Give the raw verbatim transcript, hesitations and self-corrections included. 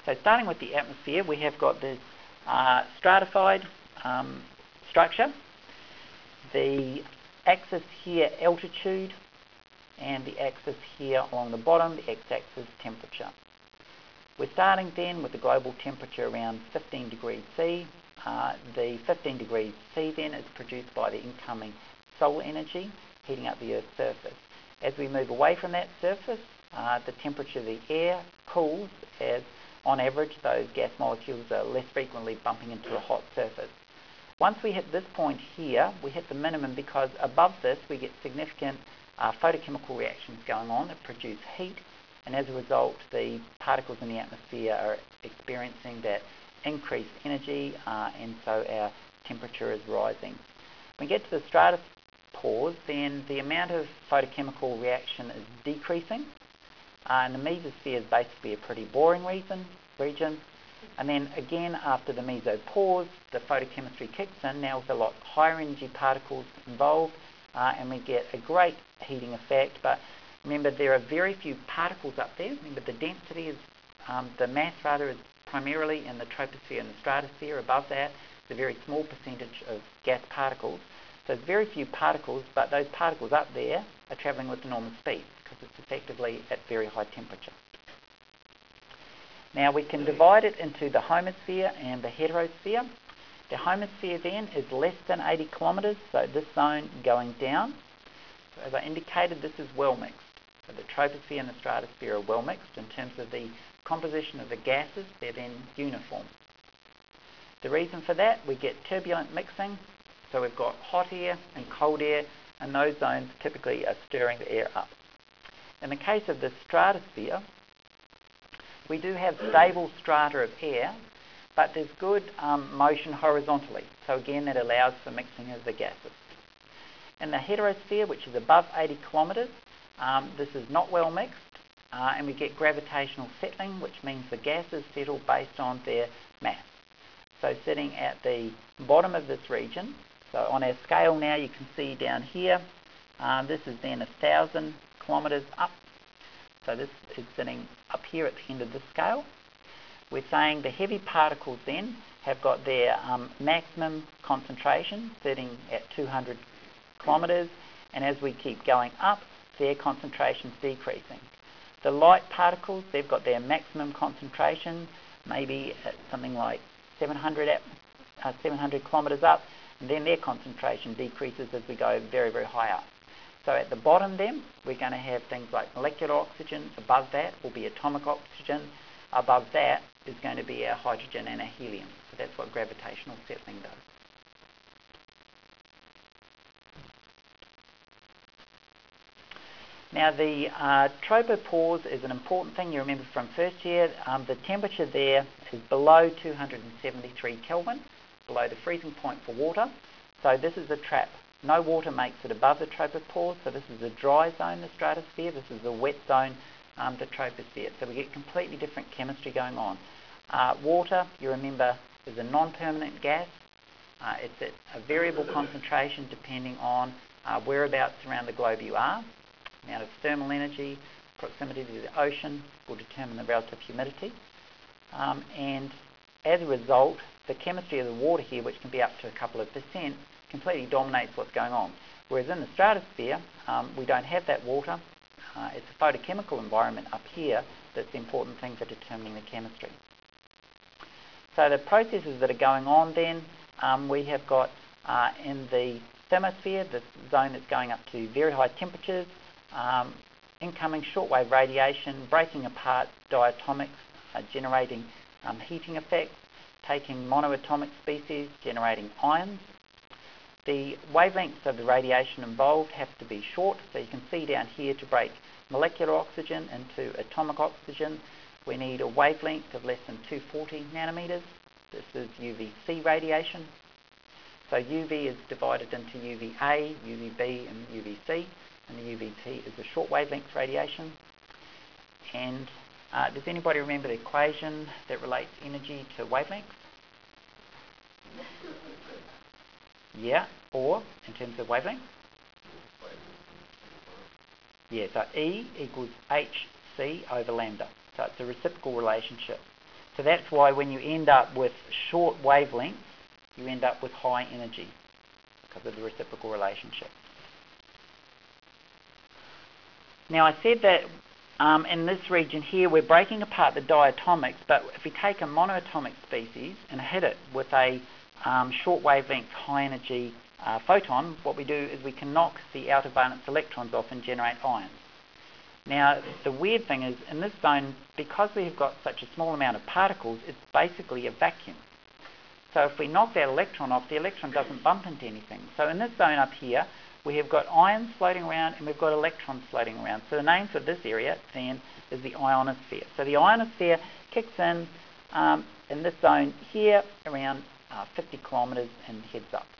So starting with the atmosphere, we have got this uh, stratified um, structure. The axis here, altitude, and the axis here along the bottom, the x-axis, temperature. We're starting then with the global temperature around fifteen degrees C. Uh, the fifteen degrees C then is produced by the incoming solar energy heating up the Earth's surface. As we move away from that surface, uh, the temperature of the air cools as, on average, those gas molecules are less frequently bumping into a hot surface. Once we hit this point here, we hit the minimum because above this we get significant uh, photochemical reactions going on that produce heat, and as a result the particles in the atmosphere are experiencing that increased energy, uh, and so our temperature is rising. When we get to the stratopause, then the amount of photochemical reaction is decreasing, uh, and the mesosphere is basically a pretty boring region, region. And then again, after the mesopause, the photochemistry kicks in, now with a lot higher energy particles involved, uh, and we get a great heating effect. But remember, there are very few particles up there. Remember, the density is, um, the mass rather, is primarily in the troposphere and the stratosphere. Above that, it's a very small percentage of gas particles. So there's very few particles, but those particles up there are travelling with enormous speed because it's effectively at very high temperature. Now we can divide it into the homosphere and the heterosphere. The homosphere then is less than eighty kilometres, so this zone going down. So as I indicated, this is well mixed. So the troposphere and the stratosphere are well mixed in terms of the composition of the gases. They're then uniform. The reason for that, we get turbulent mixing. So we've got hot air and cold air, and those zones typically are stirring the air up. In the case of the stratosphere, we do have stable strata of air, but there's good um, motion horizontally. So again, that allows for mixing of the gases. In the heterosphere, which is above eighty kilometres, um, this is not well mixed, uh, and we get gravitational settling, which means the gases settle based on their mass. So sitting at the bottom of this region, so on our scale now you can see down here, uh, this is then one thousand kilometres up. So this is sitting up here at the end of the scale. We're saying the heavy particles then have got their um, maximum concentration sitting at two hundred kilometres, and as we keep going up, their concentration's decreasing. The light particles, they've got their maximum concentration, maybe at something like seven hundred, uh, seven hundred kilometres up, and then their concentration decreases as we go very, very high up. So at the bottom then, we're going to have things like molecular oxygen. Above that will be atomic oxygen. Above that is going to be our hydrogen and our helium. So that's what gravitational settling does. Now the uh, tropopause is an important thing you remember from first year. Um, the temperature there is below two hundred seventy-three Kelvin, below the freezing point for water. So this is a trap. No water makes it above the tropopause, so this is the dry zone, the stratosphere. This is the wet zone, um, the troposphere. So we get completely different chemistry going on. Uh, water, you remember, is a non-permanent gas. Uh, it's at a variable concentration depending on uh, whereabouts around the globe you are. Amount of thermal energy, proximity to the ocean will determine the relative humidity. Um, and as a result, the chemistry of the water here, which can be up to a couple of percent, completely dominates what's going on. Whereas in the stratosphere, um, we don't have that water. Uh, it's a photochemical environment up here that's the important thing for determining the chemistry. So the processes that are going on then, um, we have got uh, in the thermosphere, the zone that's going up to very high temperatures, um, incoming shortwave radiation, breaking apart diatomics, uh, generating um, heating effects, taking monoatomic species, generating ions. The wavelengths of the radiation involved have to be short, so you can see down here to break molecular oxygen into atomic oxygen, we need a wavelength of less than two hundred forty nanometres. This is U V C radiation. So U V is divided into U V A, U V B and U V C, and the U V T is the short wavelength radiation. And uh, does anybody remember the equation that relates energy to wavelengths? Yeah, or in terms of wavelength? Yeah, so E equals H C over lambda. So it's a reciprocal relationship. So that's why when you end up with short wavelengths, you end up with high energy because of the reciprocal relationship. Now I said that um, in this region here we're breaking apart the diatomics, but if we take a monoatomic species and hit it with a um, short wavelength high energy uh, photon, what we do is we can knock the outer valence electrons off and generate ions. Now the weird thing is in this zone, because we've got such a small amount of particles, it's basically a vacuum. So if we knock that electron off, the electron doesn't bump into anything. So in this zone up here, we have got ions floating around and we've got electrons floating around. So the name for this area then is the ionosphere. So the ionosphere kicks in um, in this zone here around uh, fifty kilometres and heads up.